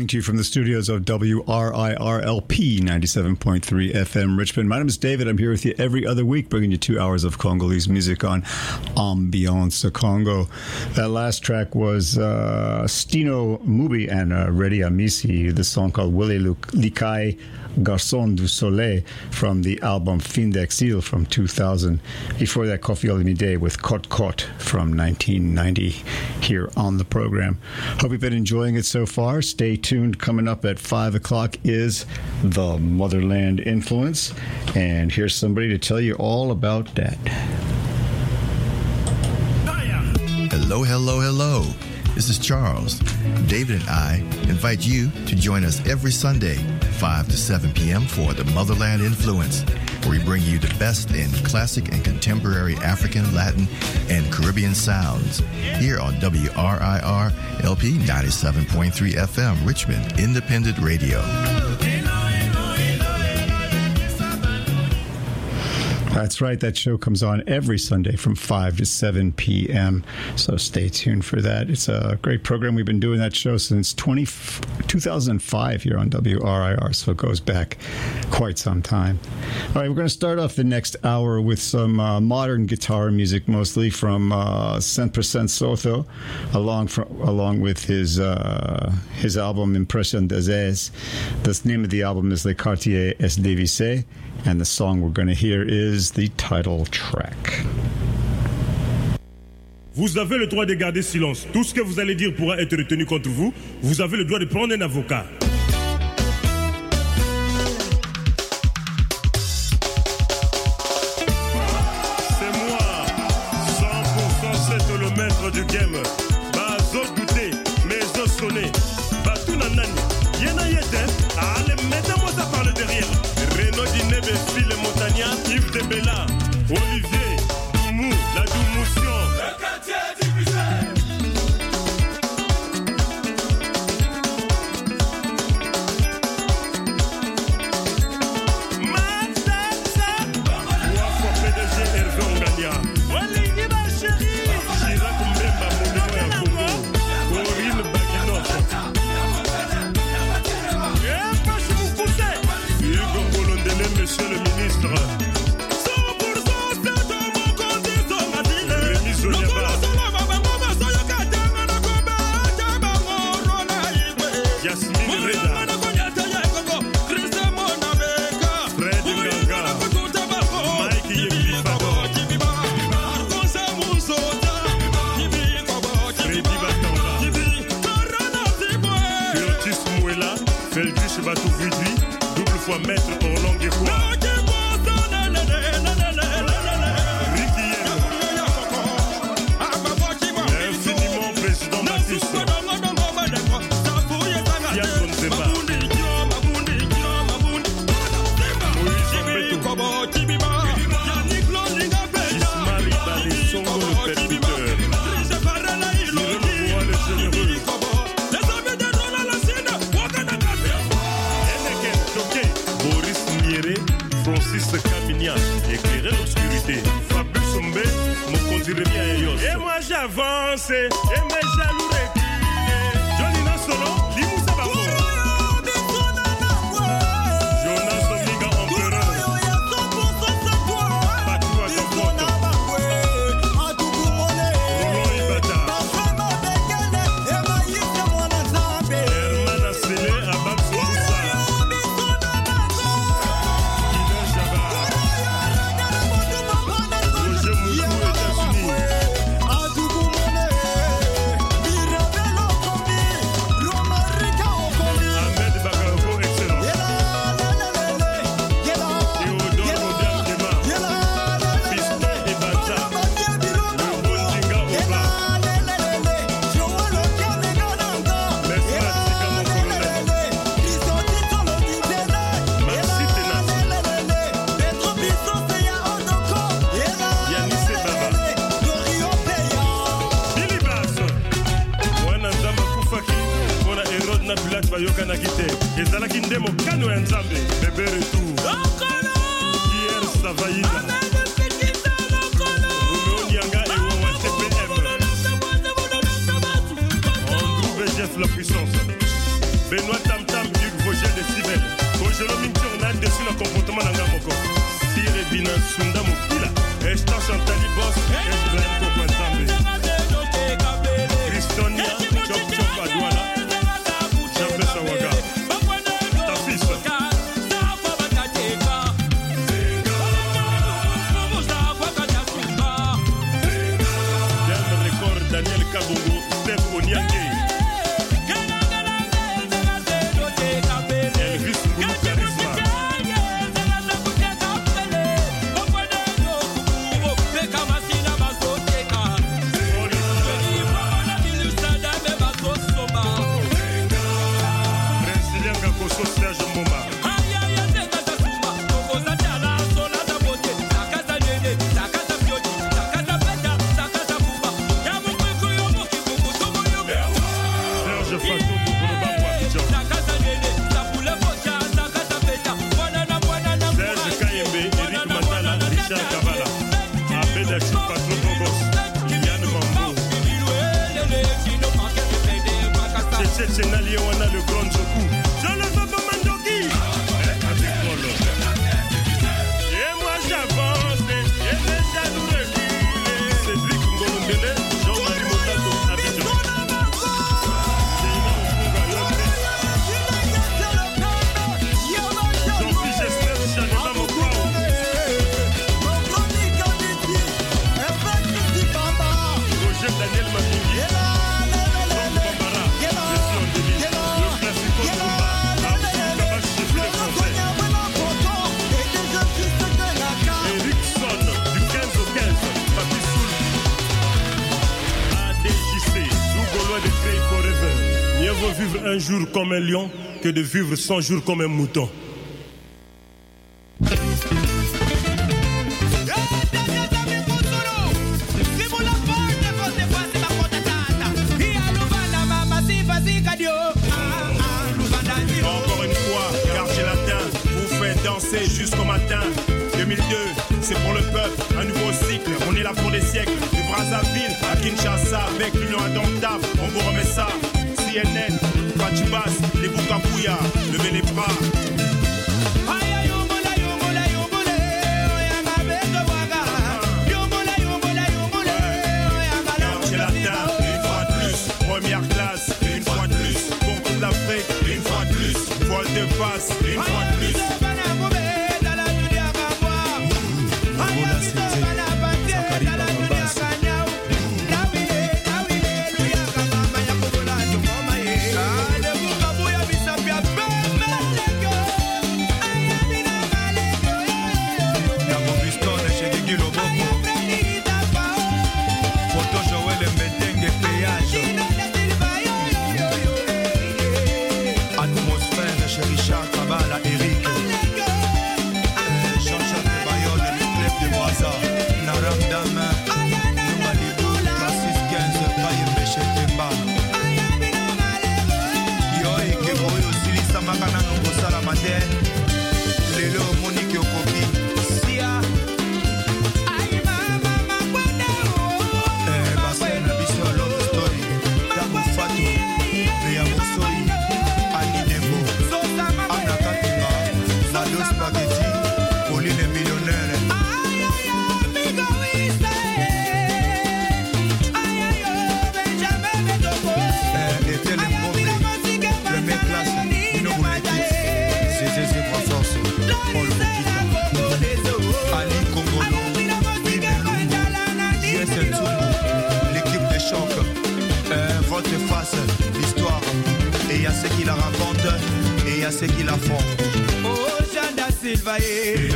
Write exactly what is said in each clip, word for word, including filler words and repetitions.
to you from the studios of W R I R L P ninety-seven point three F M Richmond. My name is David. I'm here with you every other week, bringing you two hours of Congolese music on Ambiance Congo. That last track was uh, Stino Mubi and uh, Redi Amisi, the song called Willy Likai Garçon du Soleil from the album Fin d'Exil from two thousand. Before that, Koffi Olomide with Kot Kot from nineteen ninety here on the program. Hope you've been enjoying it so far. Stay tuned. Coming up at five o'clock is the Motherland Influence. And here's somebody to tell you all about that. Hello, hello, hello. This is Charles. David and I invite you to join us every Sunday, five to seven p.m. for the Motherland Influence, where we bring you the best in classic and contemporary African, Latin, and Caribbean sounds here on W R I R L P ninety-seven point three F M, Richmond Independent Radio. That's right. That show comes on every Sunday from five to seven p.m. So stay tuned for that. It's a great program. We've been doing that show since twenty, two thousand five here on W R I R, so it goes back quite some time. All right, we're going to start off the next hour with some uh, modern guitar music, mostly from uh, cent percent Soto, along from, along with his uh, his album Impression des Airs. The name of the album is Les Quartiers S Dévissés, and the song we're going to hear is the title track. Vous avez le droit de garder silence. Tout ce que vous allez dire pourra être retenu contre vous. Vous avez le droit de prendre un avocat. C'est moi, cent pour cent c'est le maître du game. Bazo douté, mais os sonné. Batou nanani, yena yete, allez, mettez-moi ça par le derrière. Renaud Dinebe, Phil Montagna, Yves de Bella, Olivier, Doumou, la Doumoution. Le quartier divisé. Trois fois P D G, Hervé Ongania. Oligui ma chérie. Chirac Mbemba, Moudou et Congo. Corinne Baguinoff. Et Pache Moukousé. Hugo Bolondele, monsieur le ministre. cent pour cent c'est de mon côté, c'est ma ville. Rémi Zoniaba. Yasmine Reda. Fred Nganga. Mike Yembi Fabo. Freddy Batanga. Curtis Mouela. Feldish Batou Vidui. Double fois maître Orlando Guécoua. Ricky Yem. Infiniment président Baptiste. Fiat Nzeba. Moïse Mbeto. Ismaël Bali Songo le percuteur. Cyril Roy le généreux. Eneken Toké. Boris Niéré. Francis Camignan. Éclairer l'obscurité. Fabrice Sombe. Mokonzi Rémi Ayos. Et moi j'avance. Et mes jaloux reculés. Johnny Nassolo. Limoussa Babo. Jonas Omiga Empereur. Patou Akampoto. Roland Ibata. Herman Assele. Abab Soumoussa. Guilain Jabbar. Roger Moutou, États-Unis. Ahmed Bakayoko, excellent. Théodore Moderne Dema. Fiston Ebanza. Le Bondinga Oba. Mesrat Sika mon colonel. Maxi Tenas. Yannis Baba. Billy Bass. Mwana Nzamba Kufaki. Mwana Herod na Pilat Bayokana Kite. Ezalaki ndemo kano ya Nzambe. Bebe retour. Pierre Savaïda. Romeo Nyanga et Wawa T P M. Andrew Begef la puissance. Benoît Tam Tam, Hugues Vogel de Sibel. Kojelo Mintur, n'a dessus le comportement d'un gamoko. Sire Bina Sunda Mokila. Esta Chantali Boss, Esta Blaine Koko Nsambe. Christonia, Chop Chop Adouala. Jean-Pierre Sawaga. Ta fils. Dernier record, Daniel Kabongo, Steph Onyake. Elvis Boulou Charisma. Brésilien Gakoso Serge Mboma. Serge Fatou Boubouba Wabidjan. Serge Kayembe, Eric Matala, Richard Kavala. Abedachi Patron Bogos. Yann Mambo. Tchétché Tchénali Wana le Grand Zoku. Je le veux pour Mandoki. Et moi j'avance. Et déjà nous reculer. Cédric Ngolondele, Jean-Marie Motato, Abidjan. Jean-Pierre Gester, Chanema Mokwao. Roger Daniel Makingi. Jean Bambara. Jessie Ondeli. Le Classico Zumba. Abdou Kabach, chef le français. Erickson, du quinze au quinze. Papi Soul. A D J C, Zougolois de Créé Forever. Mieux vaut vivre un jour comme un lion que de vivre cent jours comme un mouton. Encore une fois, quartier latin, vous faites danser jusqu'au matin. deux mille deux, c'est pour le peuple, un nouveau cycle. On est là pour des siècles. De Brazzaville à Kinshasa, avec l'union indomptable, on vous remet ça. C N N, Fatibas, les Boukapouya, levez les bras. Quartier latin, une fois de plus, première classe, une fois de plus, pour toute l'Afrique, une fois de plus, voile de face, une fois de plus. Atmosphère chez Richard Kabala, Eric Jean-Jacques Bayol, le club de Boisa, Naram Dama, Noumalibou, Classis quinze, Bayembe chez Temba. Yoi, Keboyo, Silisa Makana, Nongosala Mate, Lelo, Monique Okoki, Sia. Basena, Biso, Love Story, Tabu Fatou, Ria Mosoi, Annie Debo, Anna Katinga, Nado Spaghetti, Pauline Millionnaire. Etienne Mbombe, première classe, Nino Bouletit, Zézé Zébra Force, Paul Bokita, Ali Kongolo, Bibi Lungu, J S Tsungu, l'équipe de choc, euh, votre face, l'histoire, et il y a ceux qui la racontent, et il y a ceux qui la font. Oh, Janda Silva, et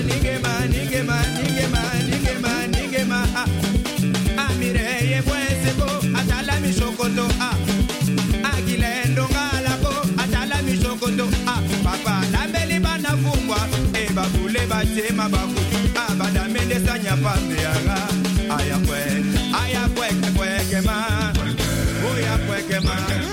Amire, batema baku abada mende sanya pameaga aya kwe aya kwe kwe kema oya kwe kema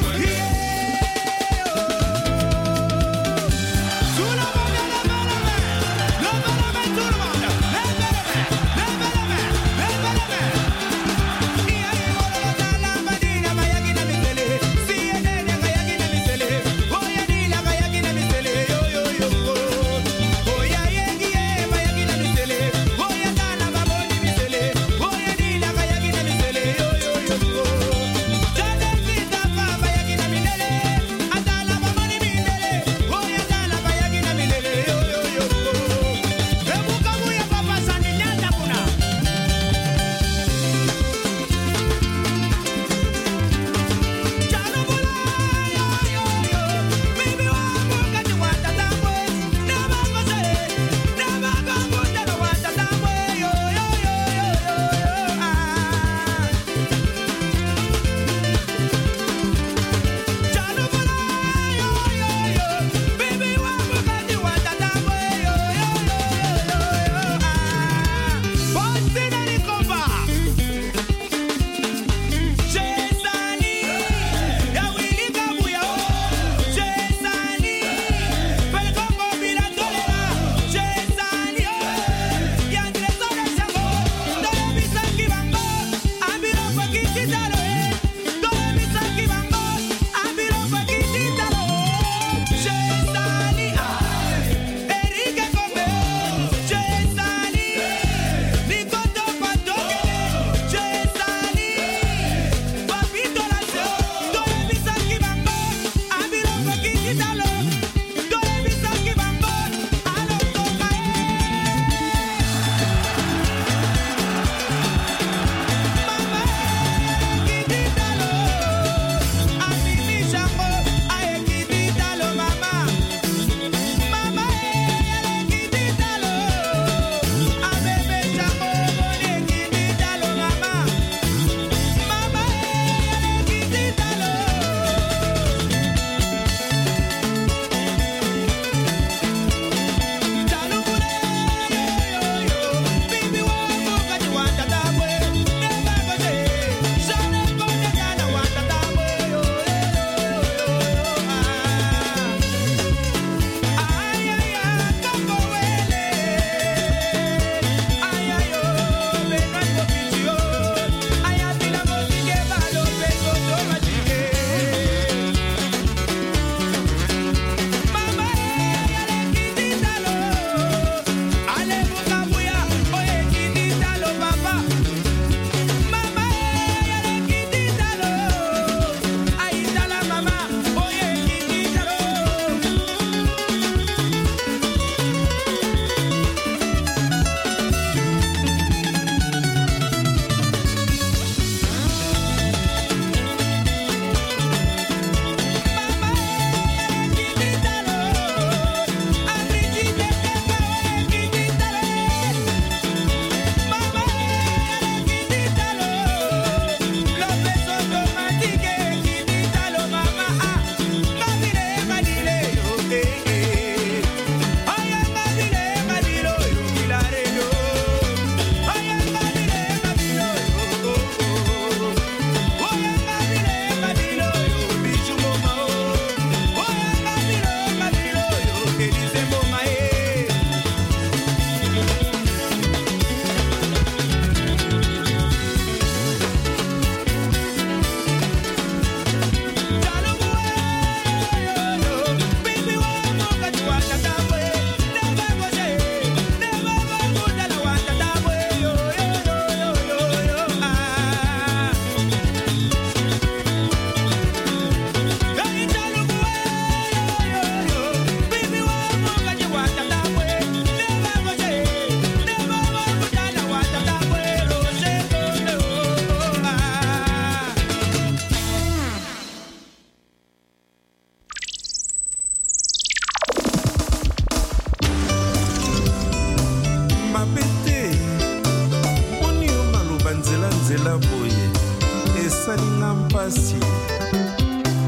mpasi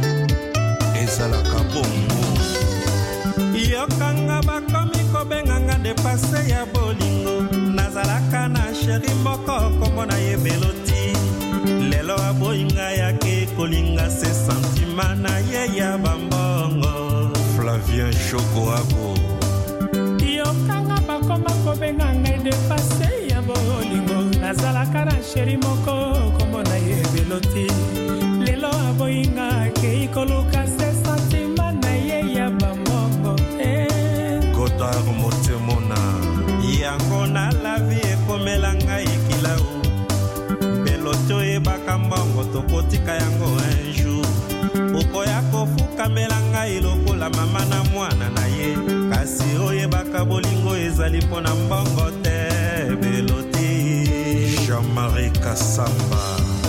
ezalaka bongo yokanga bakomi kobenganga nga depase ya bolingo nazalaka na sheri moko kombo na ye Beloti lelo aboyinga yake kolinga se sentima na ye ya bambongo Flavien Chokoabo yokanga bakoma kobenga ngai depase ya bolingo nazalaka na sheri moko kombo na ye Beloti lelo aboyinga yake koluka se sentima na ye ya bambongo Godard motemona yango na la vie ekomela ngai kilau Beloto ebaka mbongo tokotika yango un jour okoya kofukamela ngai lokola mama na mwana na ye kasi oyebaka bolingo ezali mpona mbongo te Beloti Jean-Marie Kassamba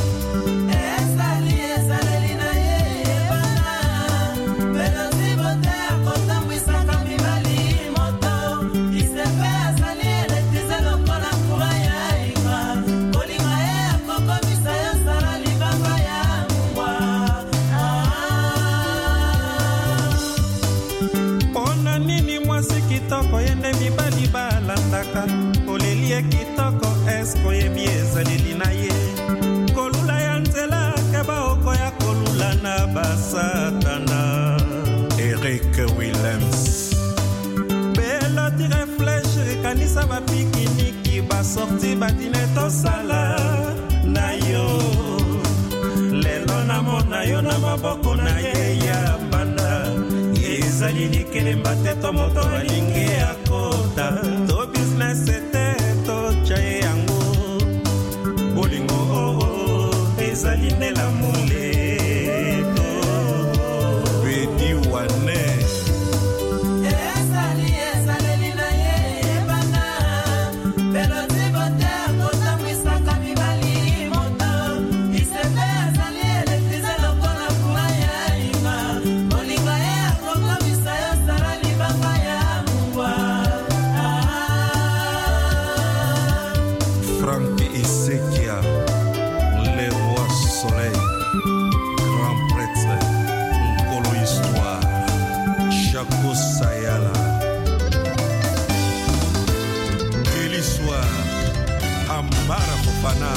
kitoko yende mibali balandaka kolelie kitoko esko yebi ezaleli na ye kolula ya nzela keba okoya kolula na basatana Eric Willems Beloti refleche kanisa bapikiniki basorti badine tosala na yo lelo namona yo na maboko na ye ya mbanda ezali likelemba te to moto alingi akota to business ete to chaye yango bolingo oh, oh, ezali nela mule bedi wane ezali ezali na ye bana Beloti bote akota mwisaka mibali moto isepe ezali elektrize lokola kuma ya ima bolingo ye akota Franck Isekia, le roi soleil, grand prêtre, Nkolo histoire, Chaco Sayala, Kelly Soir, Ambara Fofana,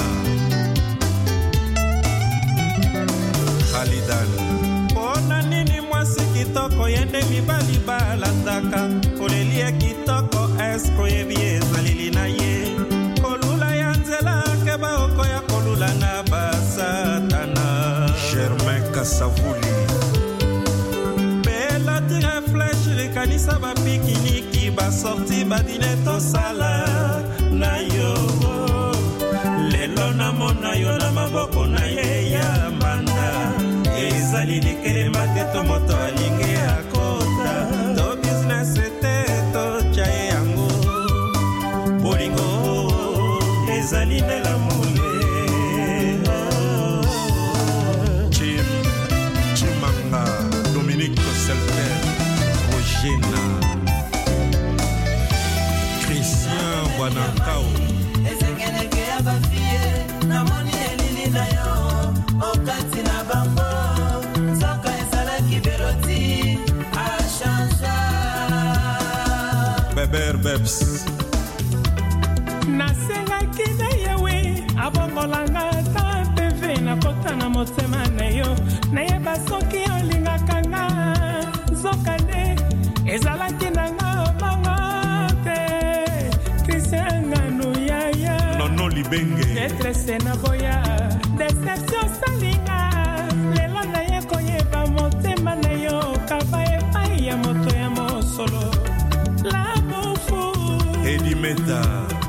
Khalidan. Pona nini mwasi kitoko yende mibali balandaka kolelie kitoko esko yebi ezalili na ye kolula ya nzela keba okoya kolula na basatana Germain Kassavuli Beloti refleche rikanisa bapikiniki basorti badine tosala na yo lelo namona yo na maboko na ye ya mbanda ezali likelema te to moto alingi akota to business ete to chaye yango bolingo ezali nela mule Chim Chimanga Dominique Selter Rogena Christian Banankao ezekeneke ya bafie na moni elili na yo okati na bango Zaka ezalaki Beloti achanja Beber Bebs nasengaki na yewe abongolanga ta P V na kota na motema na yo nayeba soki olingaka nga zoka nde ezalaki na nga bango te Christian Nganu yaya Nono Libenge detresse na boya deception salinga lelo na ye koyeba motema na yo kaba epai ya moto ya mosolo la bofu Edimeta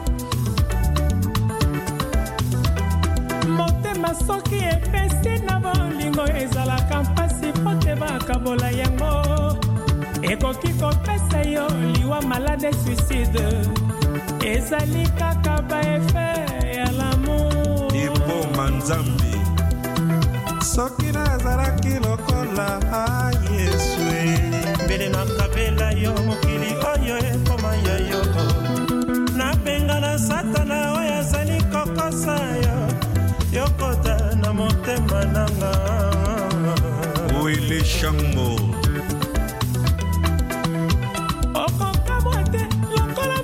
motema soki epesi na bolingo ezalaka mpasi po te bakabola yango ekoki kopesa yo liwa malade suicide ezali kaka baefe ya lamour ipo manzambi soki nazalaki lokola ayesue mbele nakabela yo mokili oyo ekoma ya yo nabenga na satana oyo azali kokosa yo yokota na motema nanga Wile Shango okokamwa te lokola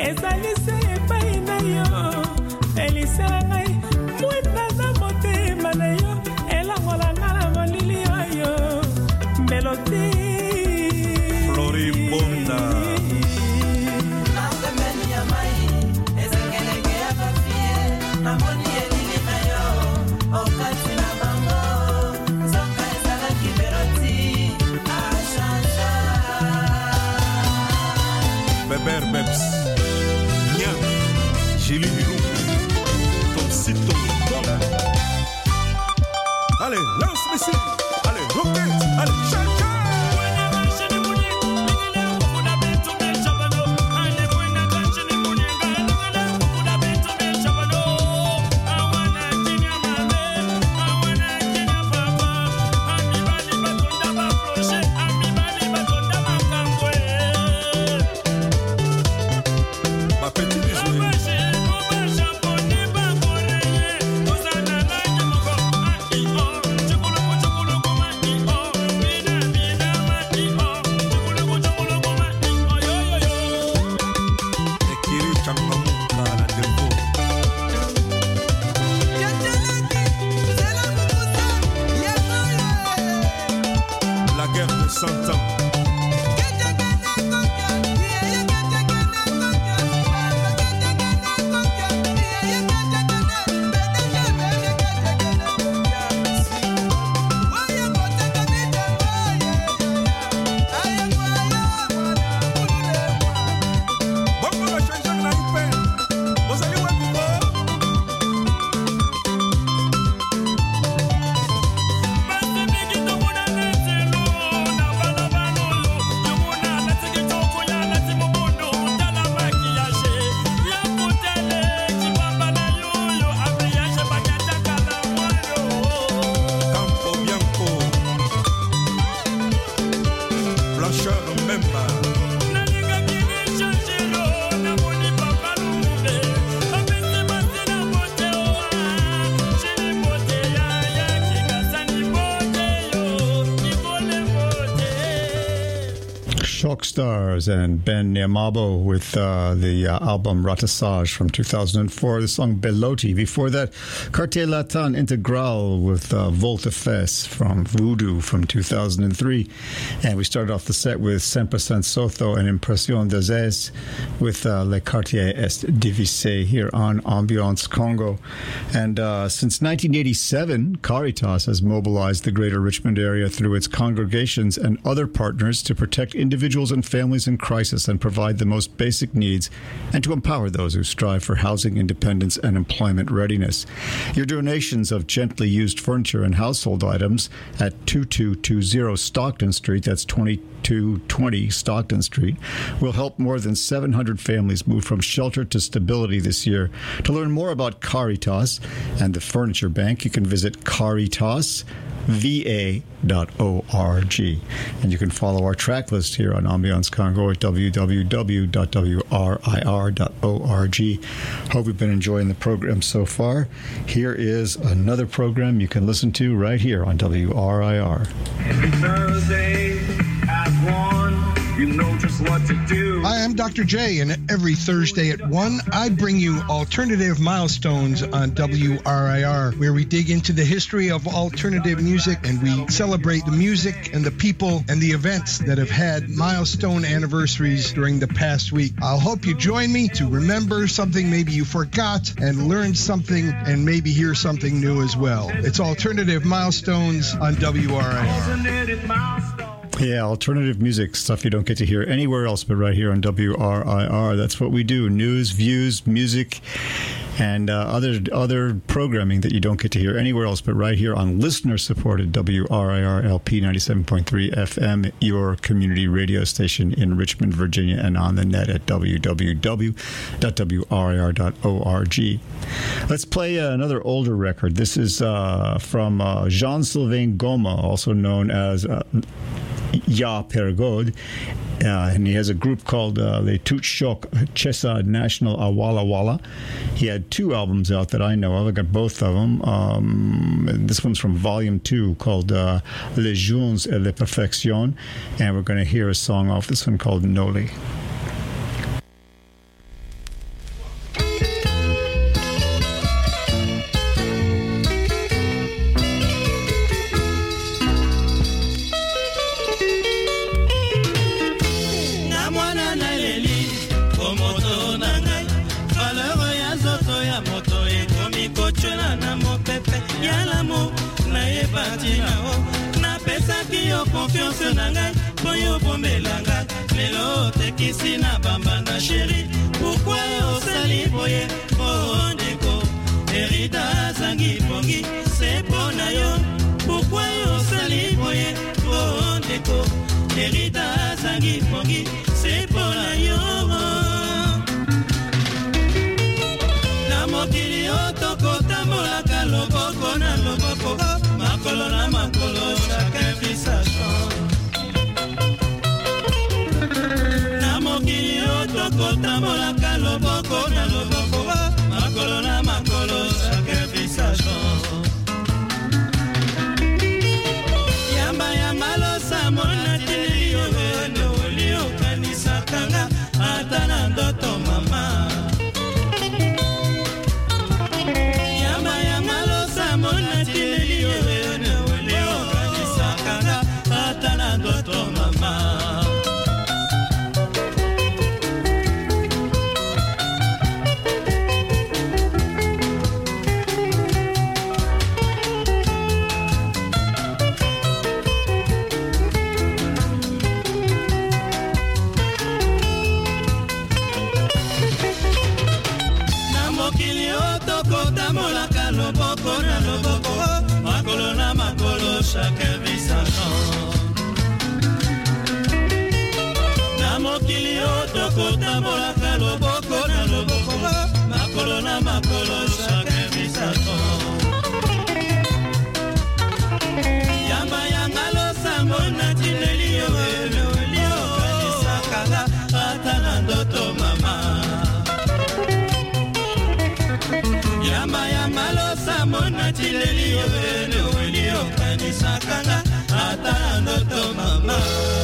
ezali se epai na yo elisela ngai mwenda na motema na yo elangola nga na molili oyo melodi Floribonda Beber Beps Nya Gili Hilou Tom Sito Allez, lance missile Allez, roquette Allez, chacun Stars and Ben Niamabo with uh, the uh, album Ratissage from two thousand four, the song Beloti. Before that, Quartier Latin Integral with uh, Volte-Face from Voodoo from two thousand three. And we started off the set with cent percent Sotho and Impression des Airs with uh, Le Quartier Est Divisé here on Ambiance Congo. And uh, since nineteen eighty-seven, Caritas has mobilized the greater Richmond area through its congregations and other partners to protect individuals and families in crisis and provide the most basic needs, and to empower those who strive for housing independence and employment readiness. Your donations of gently used furniture and household items at twenty-two twenty Stockton Street, that's twenty-two twenty Stockton Street, will help more than seven hundred families move from shelter to stability this year. To learn more about Caritas and the Furniture Bank, you can visit Caritas V A dot org. And you can follow our track list here on Ambiance Congo at w w w dot w r i r dot org. Hope you've been enjoying the program so far. Here is another program you can listen to right here on W R I R. Every Thursday at one, you know just what to do. Hi, I'm Doctor J, and every Thursday at one, I bring you Alternative Milestones on W R I R, where we dig into the history of alternative music and we celebrate the music and the people and the events that have had milestone anniversaries during the past week. I'll hope you join me to remember something maybe you forgot and learn something and maybe hear something new as well. It's Alternative Milestones on W R I R. Yeah, alternative music, stuff you don't get to hear anywhere else but right here on W R I R. That's what we do. News, views, music, and uh, other other programming that you don't get to hear anywhere else but right here on listener-supported W R I R L P ninety-seven point three F M, your community radio station in Richmond, Virginia, and on the net at w w w dot w r i r dot org. Let's play uh, another older record. This is uh, from uh, Jean-Sylvain Goma, also known as uh, Ya Pergod, uh, and he has a group called uh, Les Tout Choc Chesa National Awala Wala. He had two albums out that I know of. I got both of them. Um, this one's from Volume two called uh, Les Jeunes et la Perfection, and we're going to hear a song off this one called Noli. chwela na mopepe ya l'amour na yebati na o na pesa ki yo confiance na ngai po yo bombela ngai lelo tekisi na bamba na chéri pourquoi osali boye oh ndeko Erida zangi pongi c'est pour na yo pourquoi osali boye oh ndeko Erida zangi pongi c'est pour na yo na mokili otoko tambolaka loboko na loboko makolo na makolo chacun vit sa chance na mokili otoko tambolaka loboko na loboko makolo na makolo chacun vit sa chance yamba yamba losa mona telio no lio kanisa kanga ata na ndoto mama yamba yamba losa mona telio no lio kanisa kanga ata na ndoto mama chacun vit sa chance na mokili otoko tambolaka loboko na loboko makolo na makolo chacun vit sa chance yamba yanga losambo na tineli yo elio kanisakanga ata na ndoto mama yamba yamba losambo na tineli yo elio kanisakanga ata na ndoto mama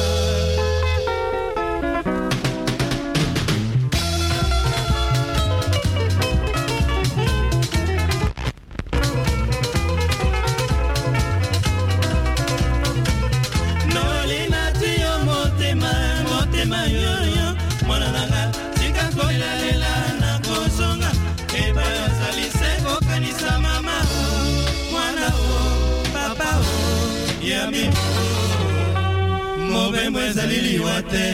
yami mobe mwezalili wate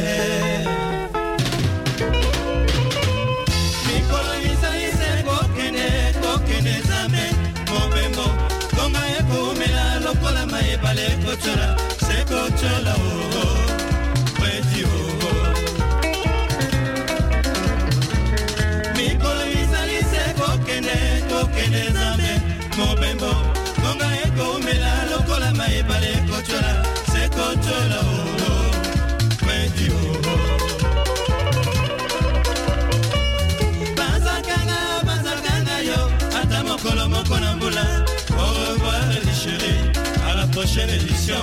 mikolo misalise kokene kokene zame mobembo konga ekumela lokola maebale kochola se kochola oh kweti oh mikolo misalise kokene kokene zame mobembo konga ekumela lokola maebale kochola se kochola oh kweti oh bazakanga bazakanga yo ata mokolo moko na mbula au revoir les chéris à la prochaine édition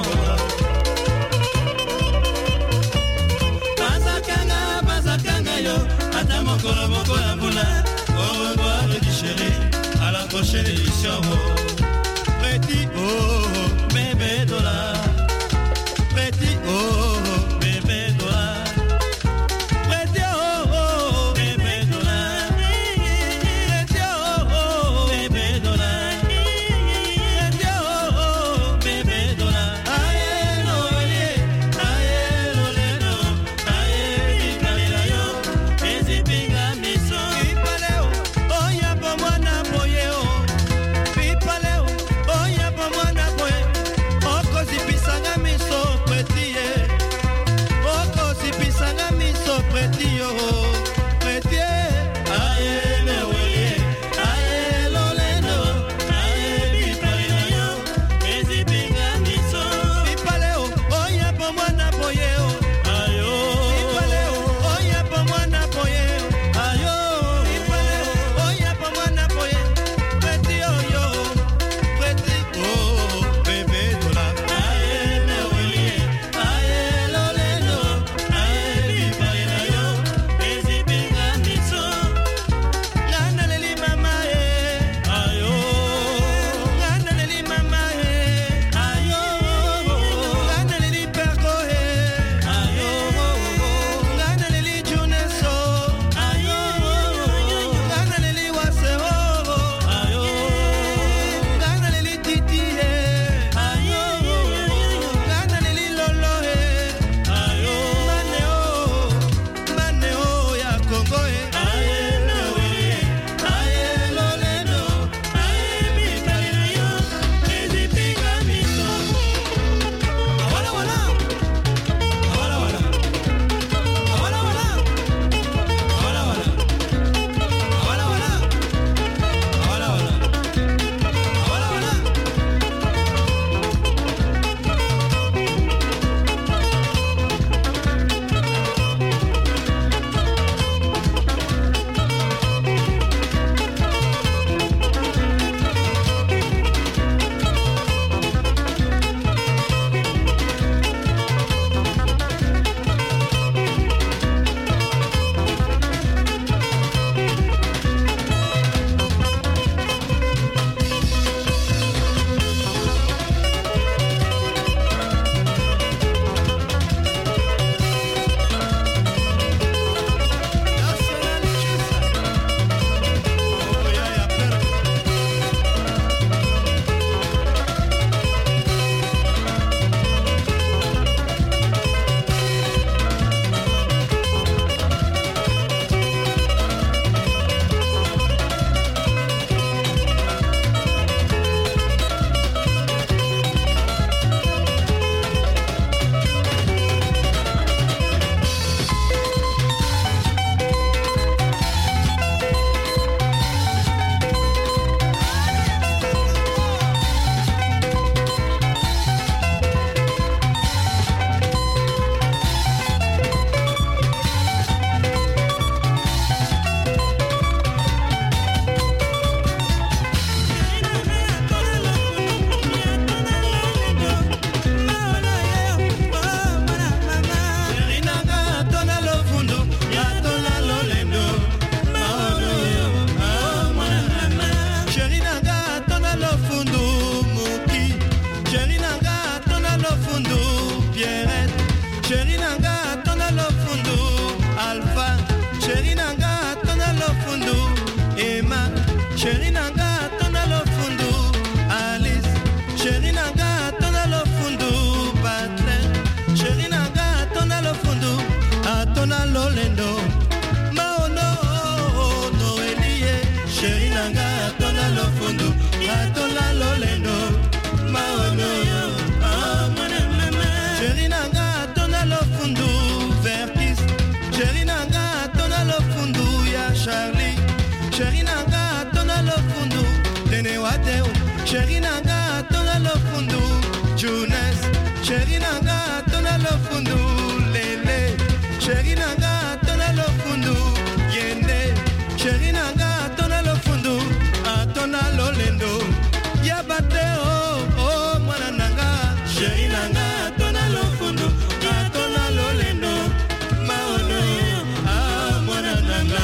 bazakanga bazakanga yo ata mokolo moko na mbula au revoir les chéris à la prochaine édition petit oh bébé dollar petit oh bébé dollar petit oh oh bébé dollar petit oh oh bébé dollar petit oh oh bébé dollar aye no aye aye no le no aye ikalila yo ezipinga miso ipaleo oh ya pa mwana boye oh ipaleo oh ya pa mwana boye atola lolendo maono ah mwana mama chéri nanga atona lofundu verkis chéri nanga atona lofundu ya Charlie chéri nanga atona lofundu tene wateo chéri nanga atona lofundu Jonas chéri nanga atona lofundu lele chéri nanga atona lofundu yende chéri nanga atona lofundu atona lolendo ya bateo oh mwana nanga chéri nanga atona lofundu atona lolendo maono ah mwana nanga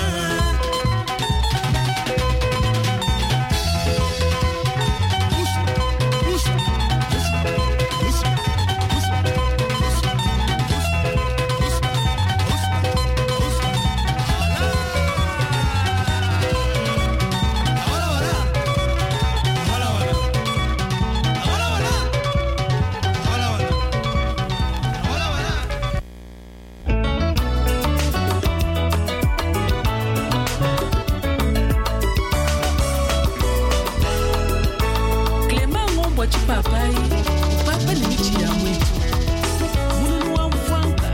Papai, papa ni michi ya mwitu Mununu wa mfwanga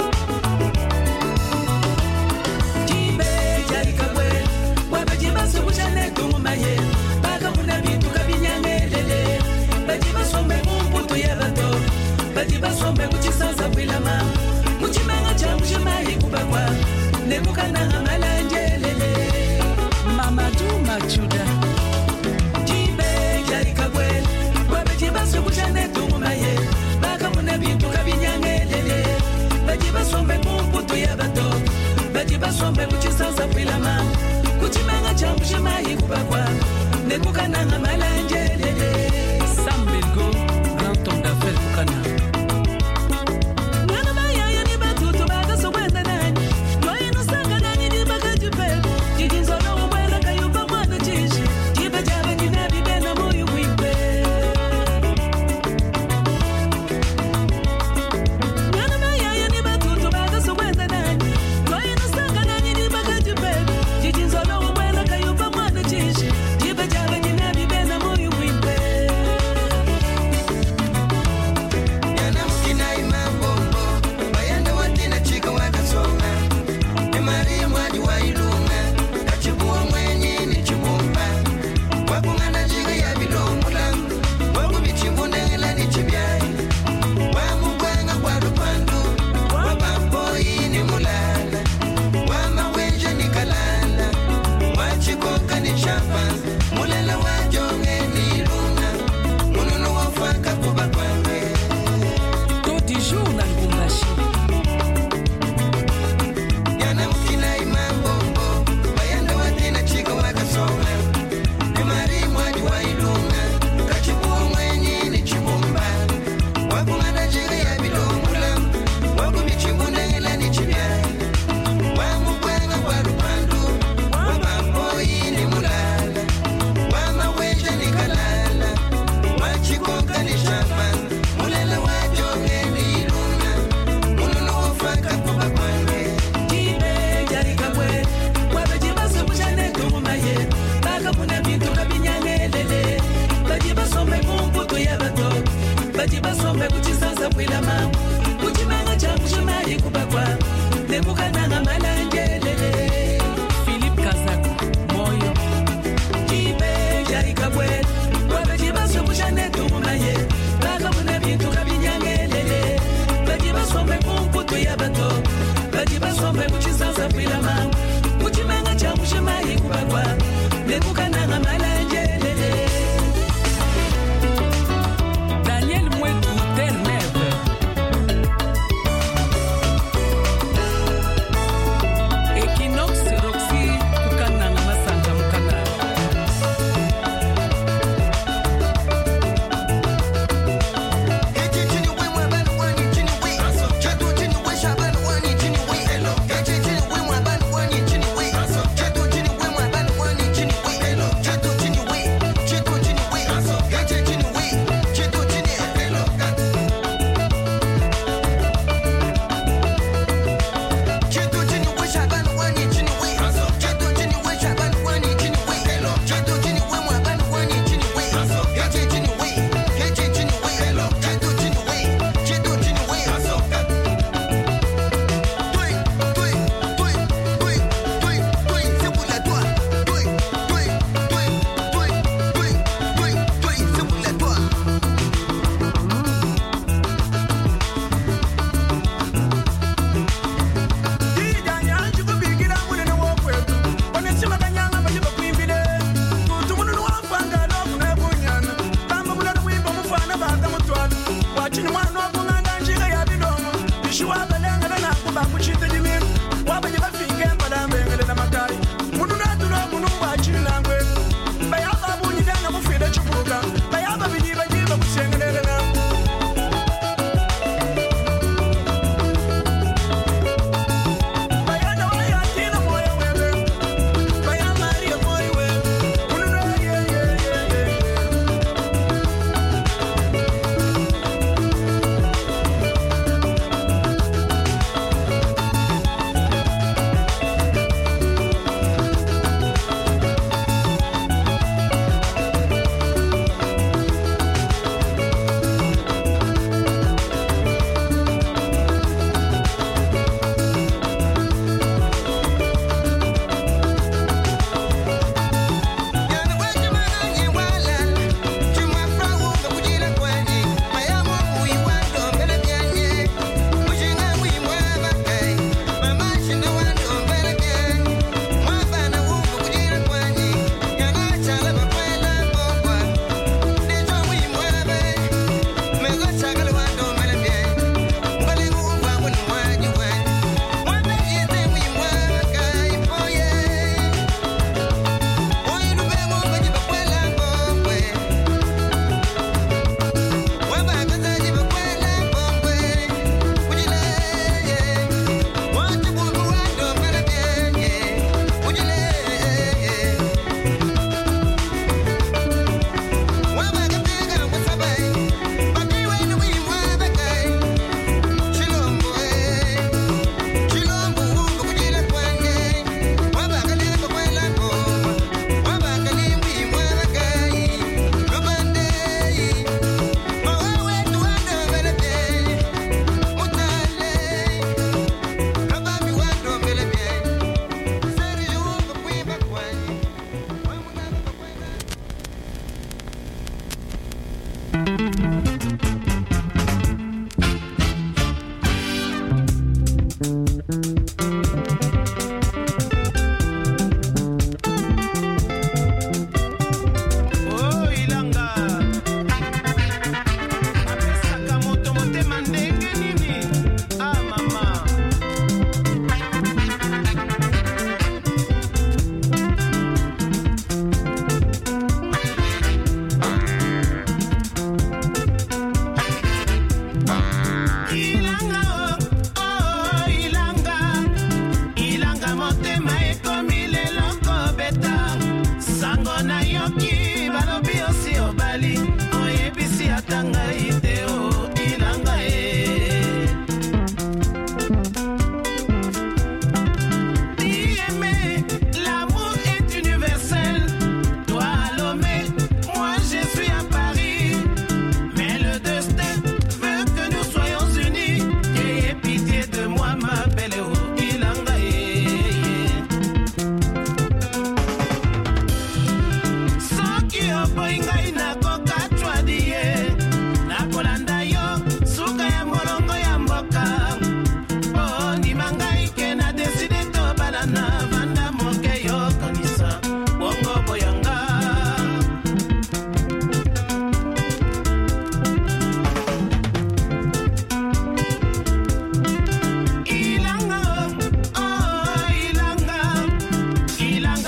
Jibe jari kabwe Wabe jibasu kushane tumumaye Baka muna bitu kabinyangelele Bajiba sombe mumputu ya bato Bajiba sombe kuchisanza kwilama Muchimanga cha mshimahi kubakwa Nebukana hamala njelele Mama tu machuda Jibe jari kabwe Bajiba sukushane tumumaye Baka muna bintu kabinyangelele Bajiba sombe mumputu ya bato Bajiba sombe kuchisanza kwilama Kuchimanga cha mshimahi kubakwa Nekukana ngamala njelele Sambelgo, grand homme d'affaires kukana Mwana maya ni batutu baka sokwenda nani Kwa inu sanga nani di baka jipeku Jijinzono ubwela kayupa mwana chishi Jiba jaba jina bibena moyu wimpe Jijinzono ubwela kayupa mwana chishi Jiba jaba jina bibena moyu wimpe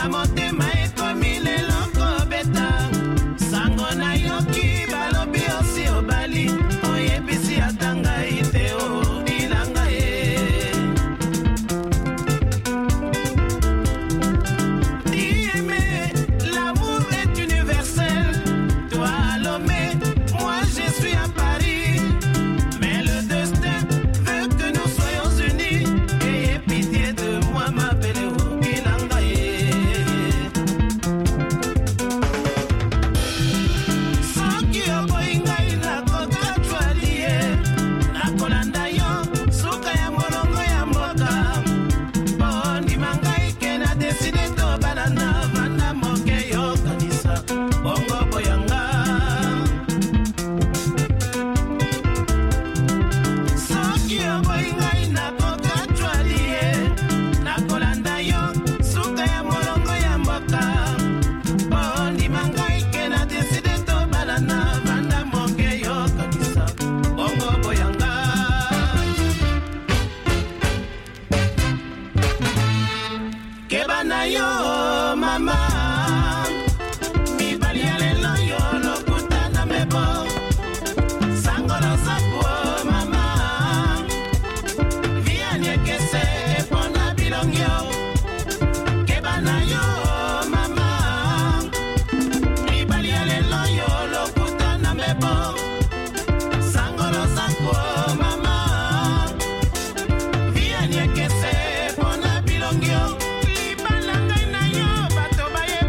Libala ngai na yo bato baye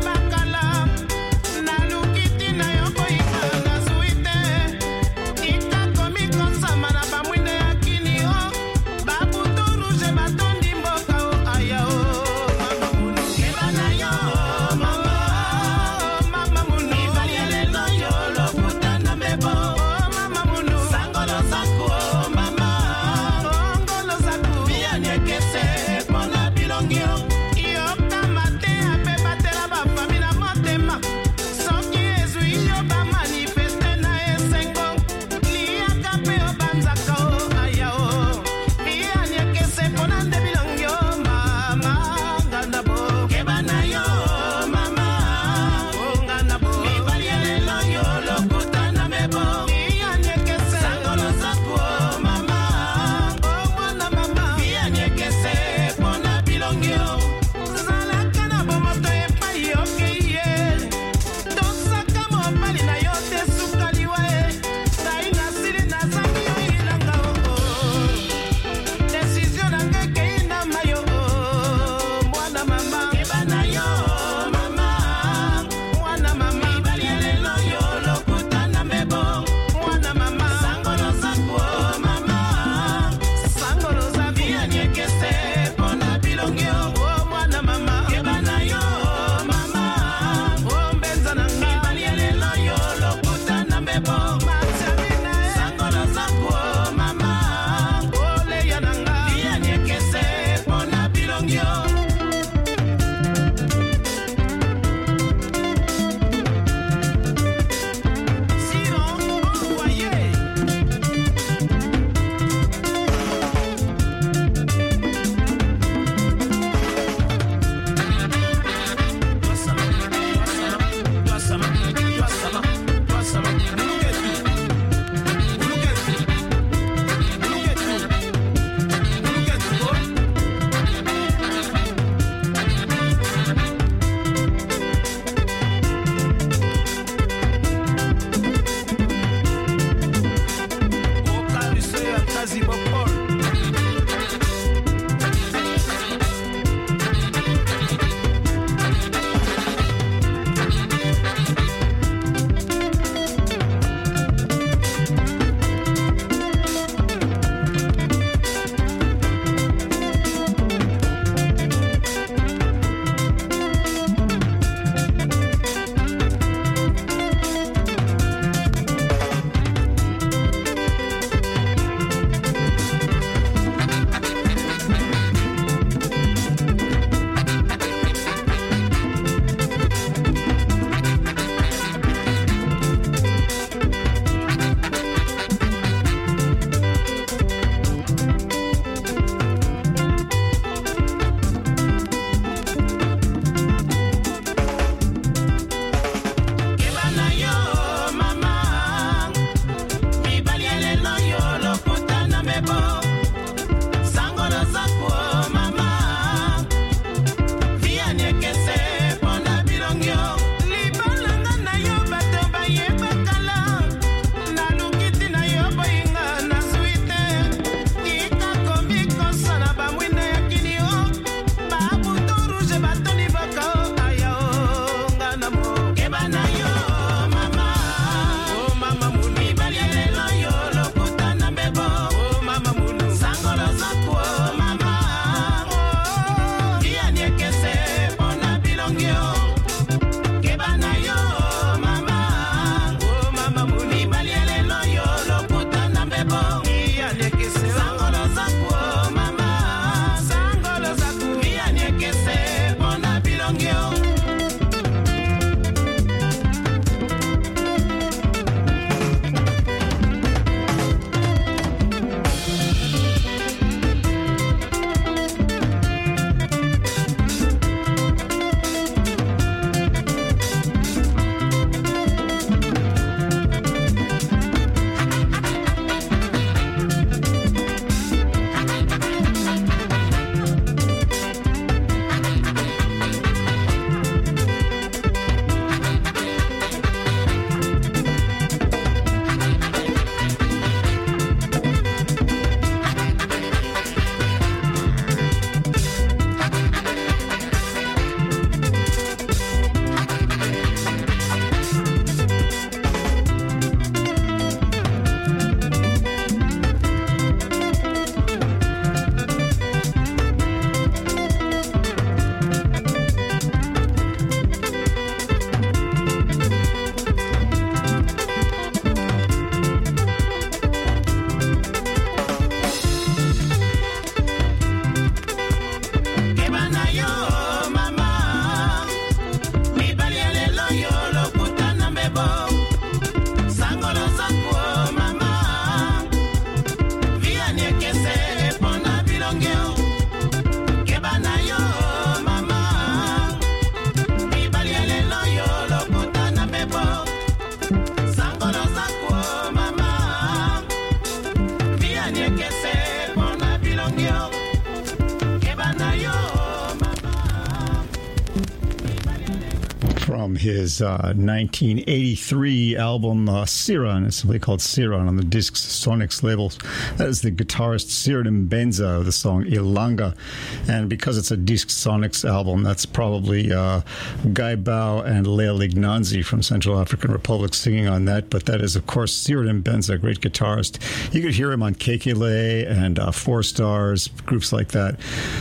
from his uh, nineteen eighty-three album uh, Siron. It's simply called Siron on the Discs Sonics labels. That is the guitarist Cyril Mbenza of the song Ilanga. And because it's a Discs Sonics album, that's probably uh, Guy Bao and Leah Lignanzi from Central African Republic singing on that. But that is, of course, Cyril Mbenza, a great guitarist. You could hear him on Kekele and uh, Four Stars, groups like that.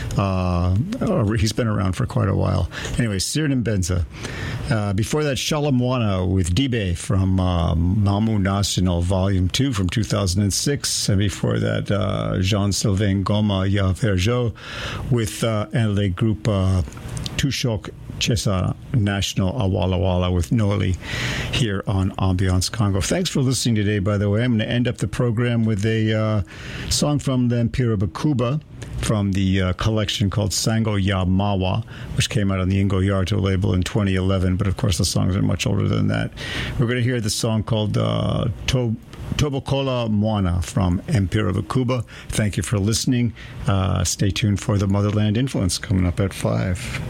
Uh, he's been around for quite a while. Anyway, Cyril Mbenza. Uh, before that, Shalamwana with Dibe from uh, Mamu National Volume two from two thousand six. And before that, uh, Jean-Sylvain Goma Ya Vergeau with uh, and le group uh, Tushok Chesa National Awala Wala with Noli here on Ambiance Congo. Thanks for listening today, by the way. I'm going to end up the program with a uh, song from the Mpira Bakuba from the uh, collection called Sango Ya Mawa, which came out on the Ingo Yarto label in twenty eleven, but of course the songs are much older than that. We're going to hear the song called uh, To Tobokola Mwana from Mpira Bakuba. Thank you for listening. Uh, stay tuned for the Motherland Influence coming up at five.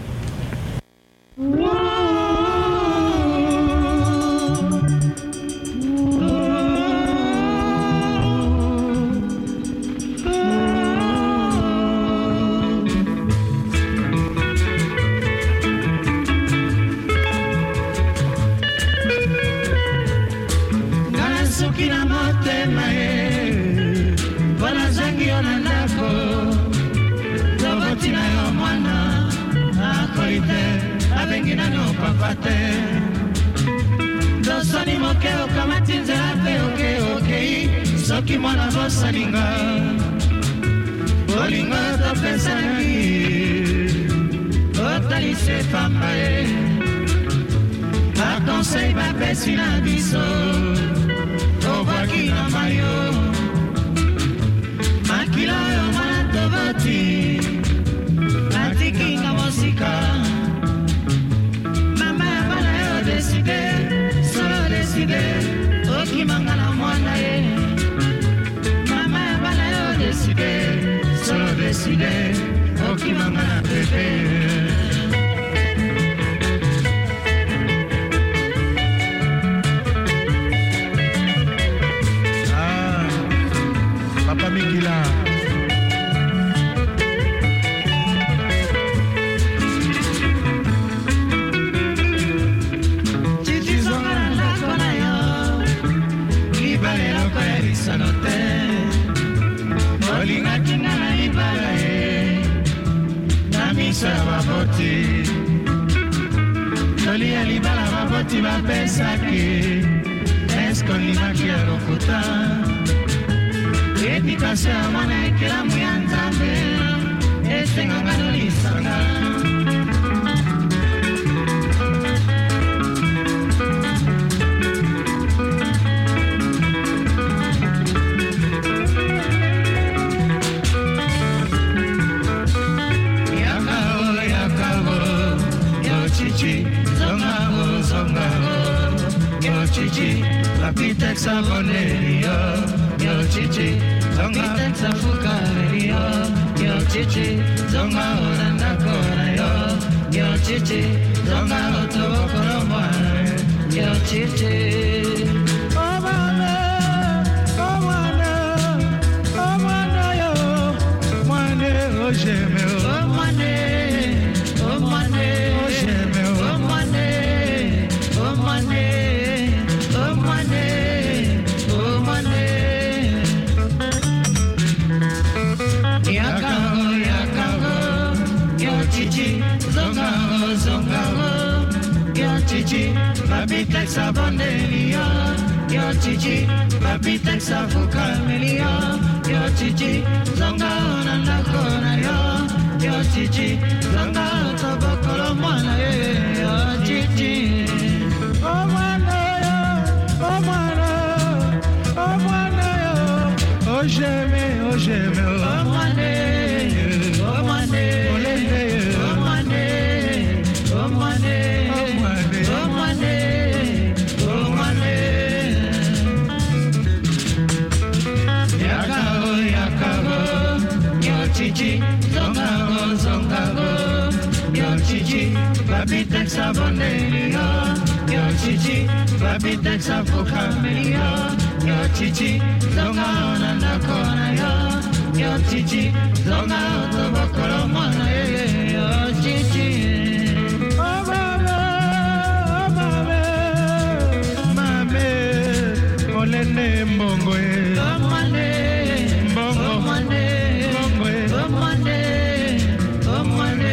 Chichi, zonga, zonga, yo chichi, papita Texa Bonelio, yo chichi, papi Texa Fucamelio, yo chichi, zonga ona na kona yo, yo chichi, zonga otobo kolomona yo chichi. Oh mame, oh mame, mame, olene mbongo e, oh mane, mbongo, oh mane, mbongo e, oh mane, oh mane.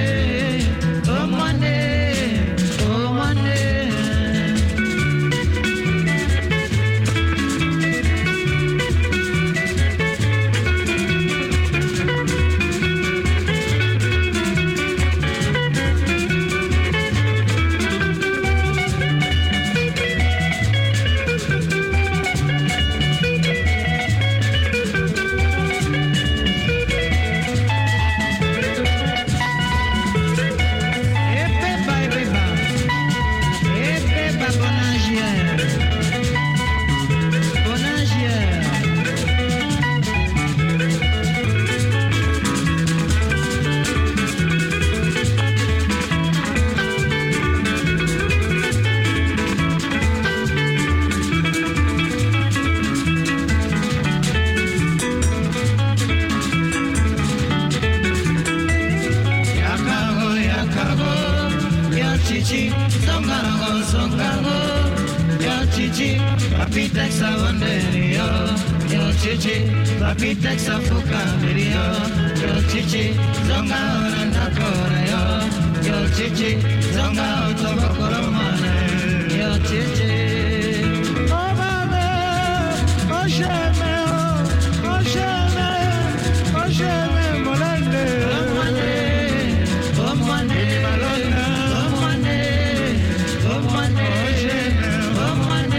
Texa Bonelio, yo chichi, papi Texa Fucamelio, yo chichi, zonga ona na kona yo, yo chichi, zonga otobo kolomana yo chichi. Oh mame, oh sheme, oh sheme, oh sheme molande, oh mane, oh mane, oh mane, oh mane, oh mane.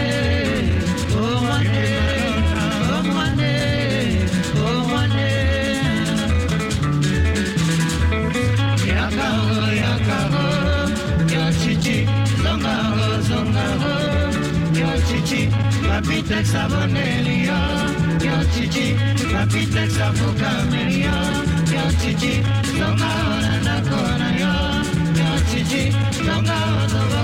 Papi Texa Bonelio, yo chichi, papi Texa Fucamelio, yo chichi, zonga ona na kona yo, yo chichi, zonga otobo